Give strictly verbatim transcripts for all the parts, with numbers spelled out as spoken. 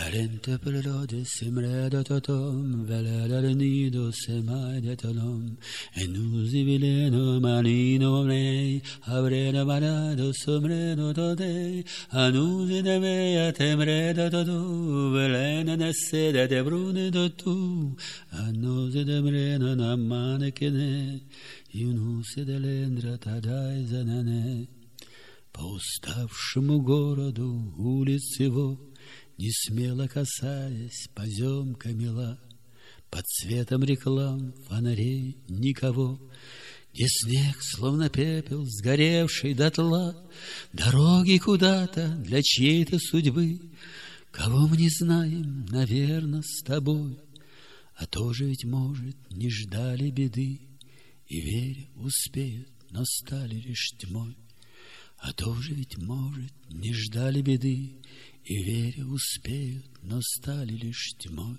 Talente pelode simreda totom, veleda nido semaide tonom, enus divileno manino mei, avreda manado somreno tode, anus de mea temreda todo, velena nesede de brune dotu, anus de mrena namane kene, юнус de лендра тадай занане. По уставшему городу улиц его, не смело касаясь, поземка мила, под светом реклам фонарей никого, где снег, словно пепел, сгоревший дотла, дороги куда-то для чьей-то судьбы, кого мы не знаем, наверно, с тобой, а тоже ведь, может, не ждали беды, и, веря, успеют, но стали лишь тьмой. А тоже ведь, может, не ждали беды, и, веря, успеют, но стали лишь тьмой.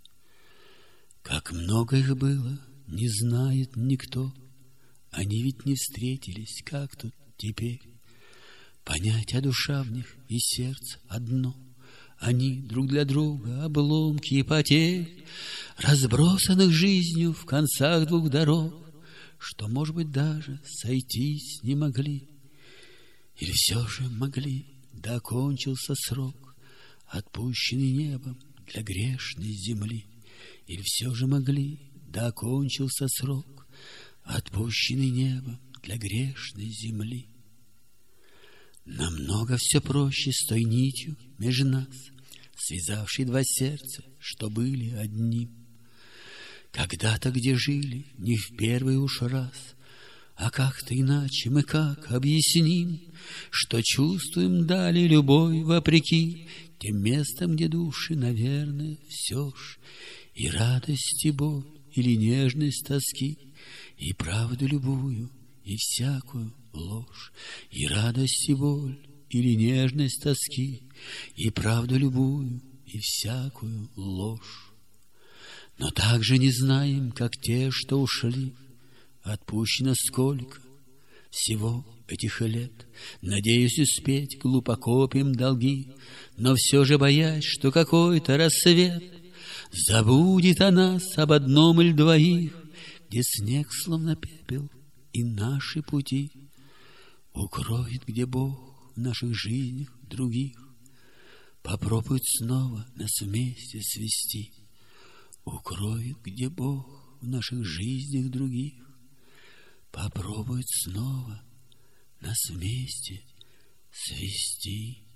Как много их было, не знает никто, они ведь не встретились, как тут теперь. Понятия душа в них и сердце одно, они друг для друга обломки и потерь, разбросанных жизнью в концах двух дорог, что, может быть, даже сойтись не могли. Или все же могли, да окончился срок, отпущенный небом для грешной земли. Или все же могли, да окончился срок, отпущенный небом для грешной земли. Намного все проще с той нитью меж нас, связавшей два сердца, что были одним. Когда-то где жили, не в первый уж раз, а как-то иначе мы как объясним, что чувствуем дали любовь вопреки тем местам, где души, наверное, все ж и радость, и боль, или нежность тоски, и правду любую, и всякую ложь, и радость, и боль, или нежность тоски, и правду любую, и всякую ложь. Но также не знаем, как те, что ушли, отпущено сколько всего этих лет. Надеюсь успеть, глубоко копим долги, но все же боясь, что какой-то рассвет забудет о нас об одном или двоих, где снег словно пепел и наши пути укроет, где Бог в наших жизнях других попробует снова нас вместе свести. Укроет, где Бог в наших жизнях других попробует снова нас вместе свести.